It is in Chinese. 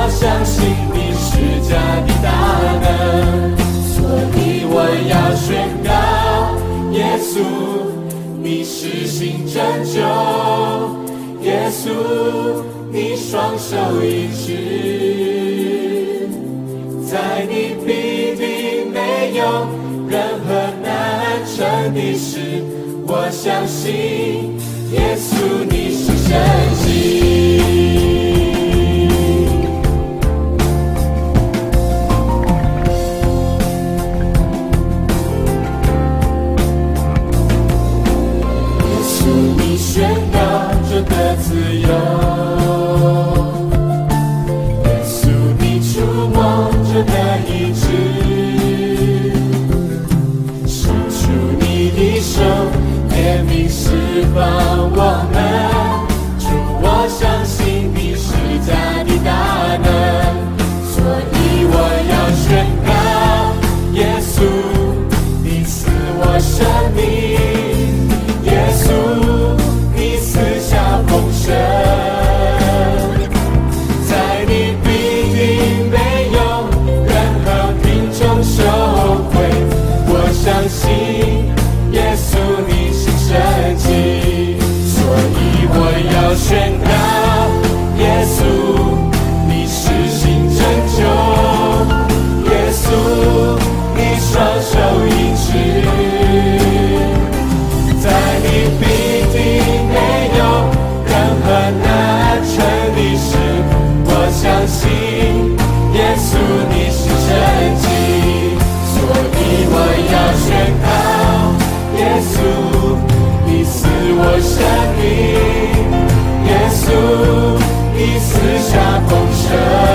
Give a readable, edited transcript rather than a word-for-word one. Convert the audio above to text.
相信你施加的大能，所以我要宣告，耶稣你施行拯救，耶稣你双手医治，在你必定没有任何难成的事，我相信耶稣你是神迹。宣告这个自由，耶稣你触摸这个医治，伸出你的手，怜悯释放我们。主，我相信你施加的大能，所以我要宣告，耶稣你赐我生命，耶稣在你必定没有任何贫穷羞愧，我相信耶稣你是神迹，所以我要宣告，耶稣你施行拯救，耶稣你双手医治，在你必定没有任何难成的事，我相信耶稣你是神迹，所以我要宣告，耶稣你赐我生命，耶稣你赐下丰盛。